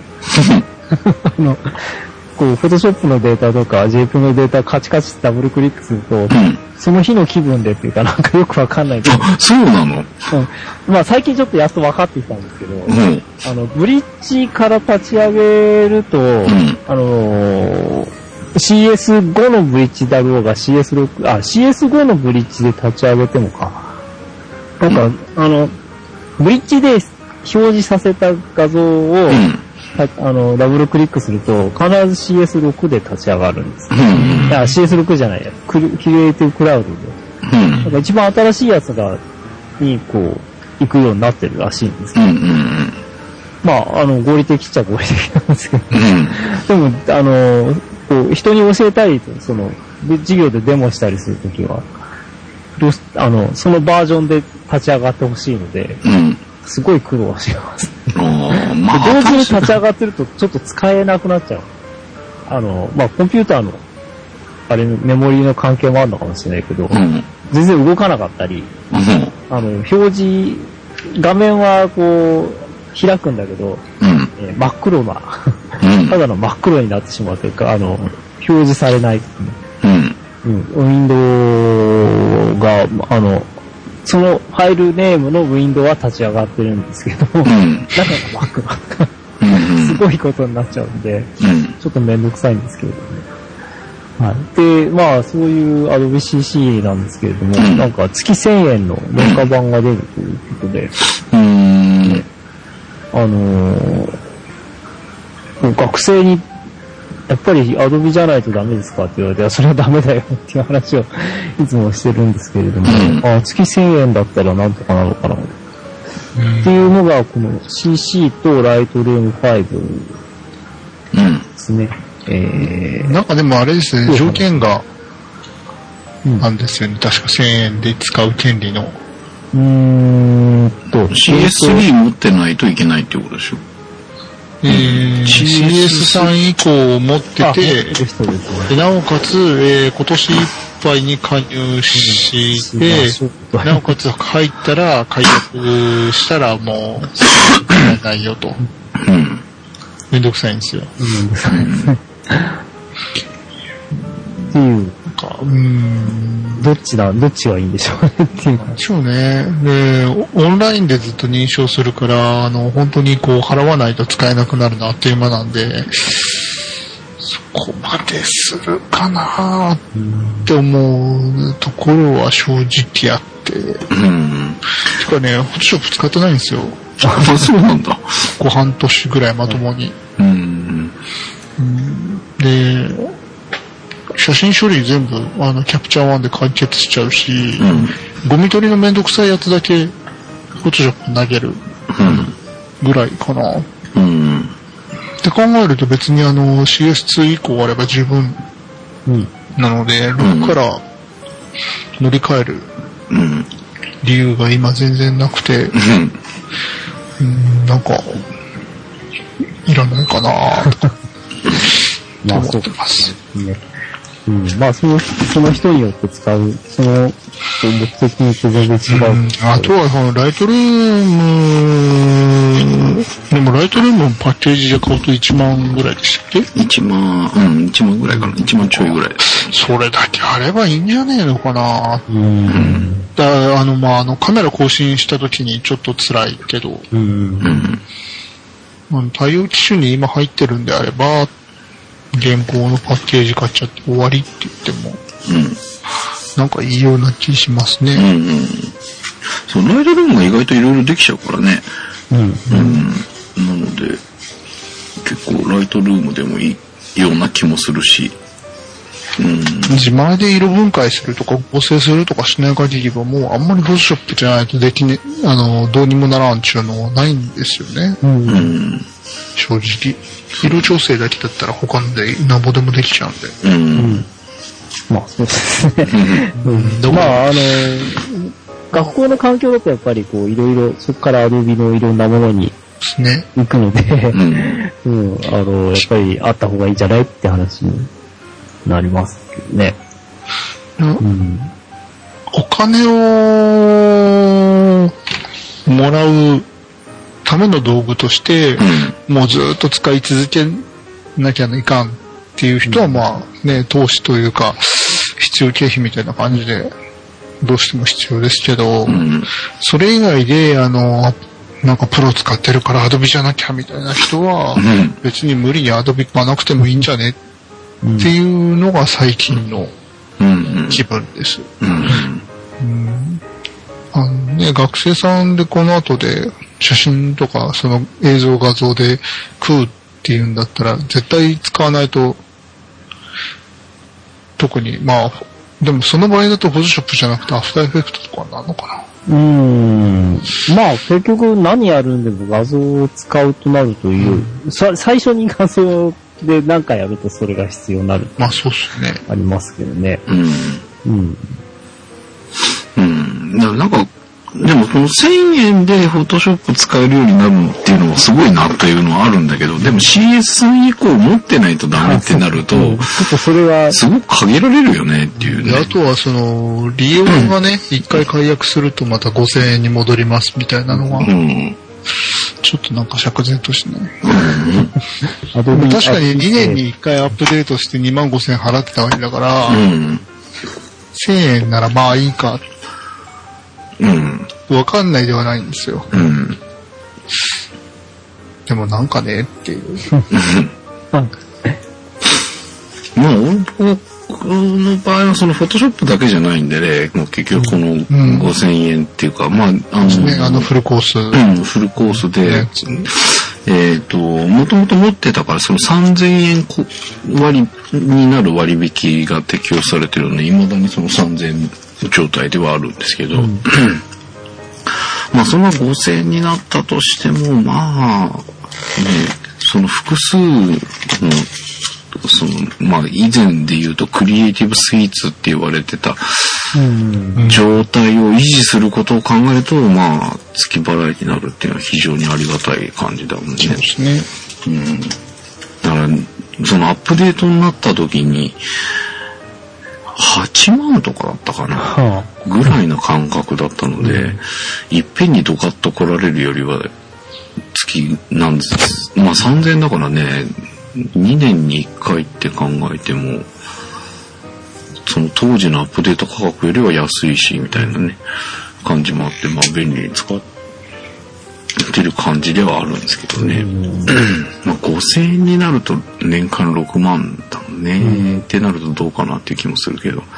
こう、フォトショップのデータとか JP のデータカチカチってダブルクリックすると、その日の気分でっていうかなんかよくわかんないけど。 そうなの？ まあ最近ちょっとやっと分かってきたんですけど、ブリッジから立ち上げると、CS5 のブリッジだろうが CS5 のブリッジで立ち上げてもか。なんか、ブリッジで示させた画像を、ダブルクリックすると、必ず CS6 で立ち上がるんです。いや、CS6 じゃないや。キュレーティブクラウドで。なんか一番新しいやつに、こう、行くようになってるらしいんですけど。まあ、合理的っちゃ合理的なんですけど。でも、こう、人に教えたいと、授業でデモしたりするときは、そのバージョンで立ち上がってほしいので、すごい苦労します。同時に立ち上がってるとちょっと使えなくなっちゃう。まあ、コンピューターの、メモリーの関係もあるのかもしれないけど、全然動かなかったり、表示、画面はこう、開くんだけど、真っ黒な、ただの真っ黒になってしまうというか、表示されないですね。ウィンドウが、そのファイルネームのウィンドウは立ち上がってるんですけど、中が真っ黒。すごいことになっちゃうんで、ちょっとめんどくさいんですけれども、ね。はい。で、まあ、そういう Adobe CC なんですけれども、なんか月1000円の廉価版が出るということで、学生に、やっぱり Adobe じゃないとダメですかって言われて、それはダメだよっていう話をいつもしてるんですけれども、月1000円だったらなんとかなのかな。っていうのが、この CC と Lightroom 5ですね。 なんかでもあれですね、条件が、なんですよね。確か1000円で使う権利の。 CS3 持ってないといけないってことでしょ。 CS3 以降を持ってて、なおかつ、今年いっぱいに加入して、なおかつ入ったら、解約したらもう、使えないよと。めんどくさいんですよ。 っていう。どっちがいいんでしょうねっていう。 そうね。で、オンラインでずっと認証するから、本当にこう払わないと使えなくなるなっていう間なんで、そこまでするかなって思うところは正直あって。てかね、フォトショップ使ってないんですよ。 あ、そうなんだ。 半年ぐらいまともに。で、写真処理全部キャプチャー1で解決しちゃうし、ゴミ取りのめんどくさいやつだけフォトショップ投げるぐらいかな。って考えると別にCS2 以降あれば十分なので、6から乗り換える理由が今全然なくて、なんかいらないかなと思ってます。 まあその人によって使うその目的によって全然違う。 あとはそのライトルームでもライトルームのパッケージで買うと1万ぐらいでしたっけ？1 万ぐらいかな。1万ちょいぐらい。 それだけあればいいんじゃねえのかな。カメラ更新した時にちょっと辛いけど、対応機種に今入ってるんであれば。現行のパッケージ買っちゃって終わりって言っても、なんかいいような気しますね。 そう、ライトルームが意外といろいろできちゃうからね。なので、結構ライトルームでもいいような気もするし。 自前で色分解するとか合成するとかしない限りはもうあんまりフォトショップじゃないとできね、どうにもならんっていうのはないんですよね。正直。色調整だけだったら他のでなんぼでもできちゃうんで。 まあそうですね。まあ学校の環境だとやっぱりこういろいろそこから Adobe のいろんなものに行くので、やっぱりあった方がいいんじゃないって話になりますけどね。 お金をもらうための道具として、もうずっと使い続けなきゃいかんっていう人はまあね、投資というか必要経費みたいな感じでどうしても必要ですけど、それ以外でなんかプロ使ってるから Adobe じゃなきゃみたいな人は、別に無理に Adobe 買わなくてもいいんじゃねっていうのが最近の気分です。学生さんでこの後で写真とかその映像画像で食うっていうんだったら絶対使わないと、特にまあでもその場合だとフォトショップじゃなくてアフターエフェクトとかなのかな。 まあ結局何やるんでも画像を使うとなるという、最初に画像で何かやるとそれが必要になる。 まあそうっすね。 ありますけどね。 なんか、でもこの1000円でフォトショップ使えるようになるのっていうのもすごいなというのはあるんだけど、でも CS 以降持ってないとダメってなると、ちょっとそれはすごく限られるよねっていうね。 あとはその、利用がね、一回解約するとまた5000円に戻りますみたいなのが、ちょっとなんか釈然としない。確かに2年に1回アップデートして25,000円払ってたわけだから、1000円ならまあいいか。わかんないではないんですよ。でもなんかねっていう。 まあ、僕の場合はそのフォトショップだけじゃないんでね、もう結局この5000円っていうか、まあ、 フルコース。 フルコースで、もともと持ってたから、その3000円割になる割引が適用されてるので、未だにその3000円状態ではあるんですけど、まあその5000円になったとしても、まあ、ね、その複数の、まあ以前で言うとクリエイティブスイーツって言われてた状態を維持することを考えると、まあ月払いになるっていうのは非常にありがたい感じだもんね。 そうですね。 だから、そのアップデートになった時に、8万とかだったかな、ぐらいの感覚だったので、いっぺんにドカッと来られるよりは、月なんです。まあ3000円だからね、2年に1回って考えても、その当時のアップデート価格よりは安いし、みたいなね、感じもあって、まあ便利に使ってる感じではあるんですけどね。まあ5000円になると年間6万だもんね、ってなるとどうかなっていう気もするけど。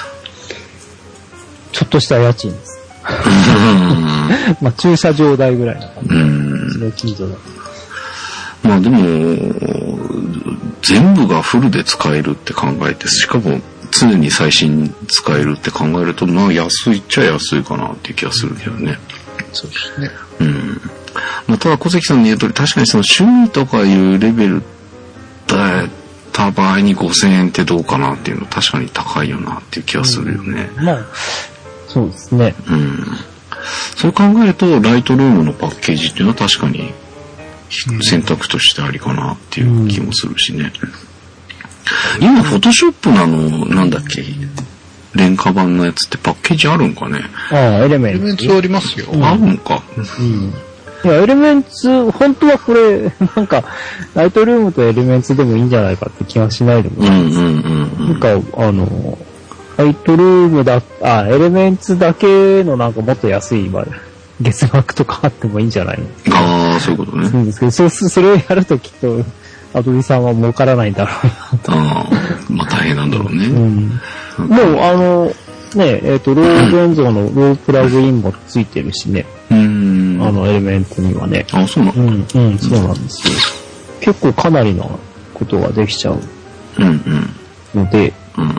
ちょっとした家賃です。まあ駐車場代ぐらいな感じ。の近所だ。 まあでも、全部がフルで使えるって考えて、しかも常に最新使えるって考えると、まあ安いっちゃ安いかなっていう気がするけどね。 そうですね。 まあただ小関さんの言う通り、確かにその趣味とかいうレベルだった場合に5000円ってどうかなっていうのは確かに高いよなっていう気がするよね。 まあ、そうですね。 そう考えると、ライトルームのパッケージっていうのは確かに選択としてありかなっていう気もするしね。今、フォトショップなんだっけ、廉価版のやつってパッケージあるんかね。 エレメンツありますよ。 あるんか。 いや、エレメンツ、本当はこれ、なんか、ライトルームとエレメンツでもいいんじゃないかって気はしないでもないです。なんか、ライトルームエレメンツだけのなんかもっと安い、月額とかあってもいいんじゃないの？ ああ、そういうことね。 そうですけど、それをやるときっと、アドビさんは儲からないんだろうなと。 まあ大変なんだろうね。 もう、ロー現像のロープラグインもついてるしね。エレメントにはね。 あ、そうなの？ そうなんですよ。結構かなりのことができちゃうので、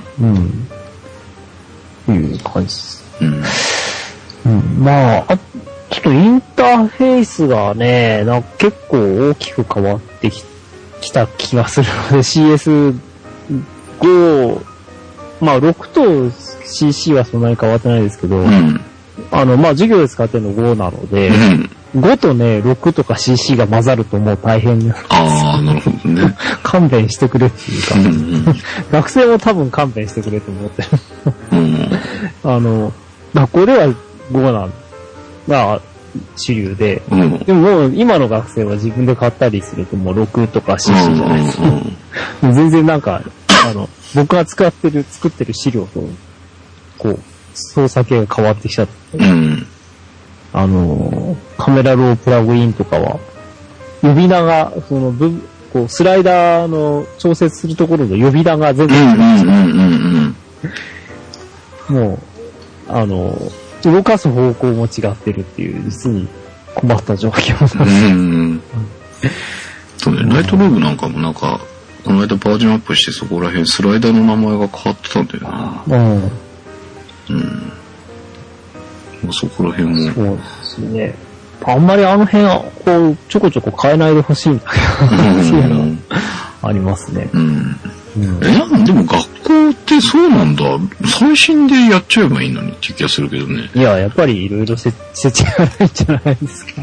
という感じです。まあ、ちょっとインターフェースがね、なんか結構大きく変わってきた気がするので、CS5、まあ6と CC はそんなに変わってないですけど、まあ授業で使ってるの5なので、5とね、6とか CC が混ざるともう大変なんですよ。 ああ、なるほどね。 勘弁してくれっていうか、学生も多分勘弁してくれと思ってる。学校では5なんが主流で、でももう今の学生は自分で買ったりするともう6とか CC じゃないですか。全然なんか、僕が作ってる資料と、こう、操作系が変わってきちゃって、カメラロープラグインとかは、呼び名が、こう、スライダーの調節するところの呼び名が全然違う。もう、動かす方向も違ってるっていう、実に、 困った状況そうね、ナイトローブなんかもこの間バージョンアップしてそこら辺スライダーの名前が変わってたんだよな。そこら辺も。そうですね。あんまりあの辺は、こう、ちょこちょこ変えないでほしいんだけど、っていうのありますね。でも学校ってそうなんだ。最新でやっちゃえばいいのにっていう気がするけどね。いや、 やっぱりいろいろ設置がないんじゃないですか。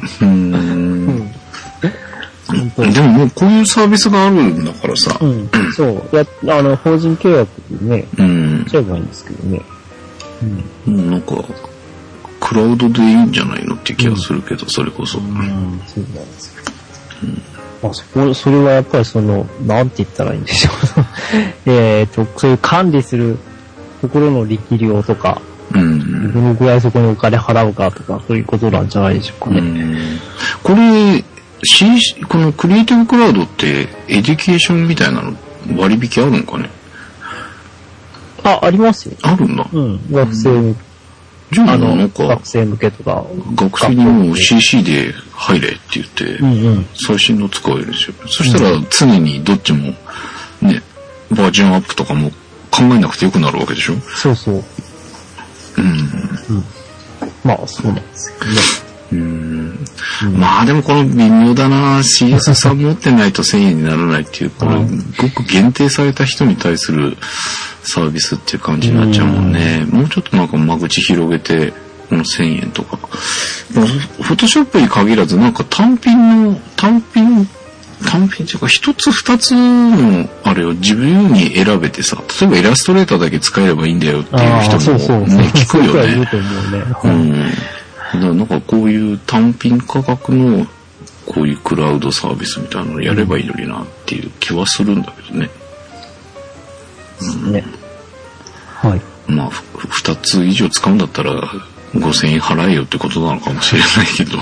でももうこういうサービスがあるんだからさ。 そう。法人契約でね、やっちゃえばいいんですけどね。 もうクラウドでいいんじゃないのっていう気がするけど、それこそ。そうなんですよ。それはやっぱりなんて言ったらいいんでしょう。そういう管理するところの力量とか、どのぐらいそこにお金払うかとか、そういうことなんじゃないでしょうかね。 このクリエイティブクラウドって、エデュケーションみたいなの割引あるのかね？ ありますよ。 あるんだ。 学生学生向けとか。 学生にもう CC で入れって言って、最新の使えるんですよ。そしたら常にどっちも、ね、バージョンアップとかも考えなくてよくなるわけでしょ？ そうそう。まあ、そうなんですよね。 まあでもこの微妙だな。CS さん持ってないと1000円にならないっていう、これ、ごく限定された人に対するサービスっていう感じになっちゃうもんね。もうちょっと間口広げて、この1000円とか。フォトショップに限らず単品っていうか一つ二つのあれを自分に選べてさ、例えばイラストレーターだけ使えればいいんだよっていう人もね、聞くよね。こういう単品価格のこういうクラウドサービスみたいなのをやればいいのになっていう気はするんだけどね。 はい。 まあ、2つ以上使うんだったら5000円払えよってことなのかもしれないけど。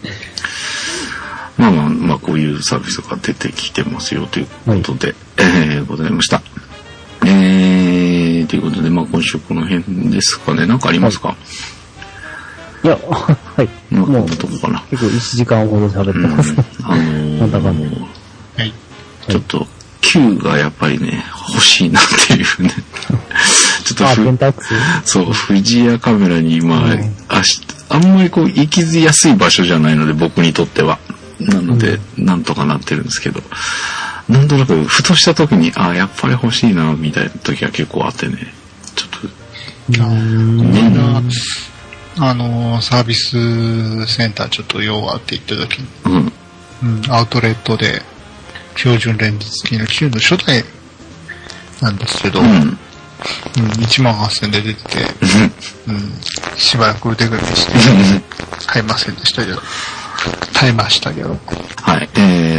まあ、こういうサービスが出てきてますよということで、ございました。ということで、今週この辺ですかね。なんかありますか？ いや、はい。もう、結構1時間ほど喋ってます。なんだかんだ。 ちょっと、Q がやっぱりね、欲しいなっていうね。ちょっとそう、富士屋カメラに今、あんまり行きやすい場所じゃないので、僕にとっては。なので、なんとかなってるんですけど、なんとなく、ふとした時に、やっぱり欲しいな、みたいな時は結構あってね。ちょっと、 サービスセンターちょっと用あって行った時に、アウトレットで標準レンズ付きのQの初代なんですけど、18,000で出てて、しばらく腕組みして買いませんでしたけど、買いましたけど。 はい、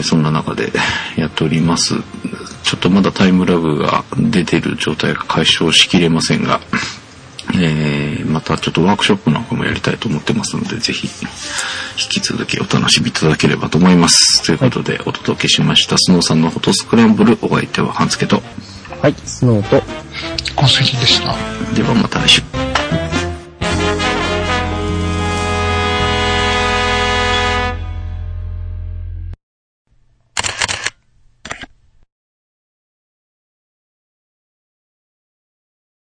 そんな中でやっております。ちょっとまだタイムラグが出てる状態が解消しきれませんが、またちょっとワークショップなんかもやりたいと思ってますので、ぜひ引き続きお楽しみいただければと思います。ということで、お届けしましたスノーさんのフォトスクランブル、お相手は半助と、 はい、スノーと小杉でした。 ではまた来週。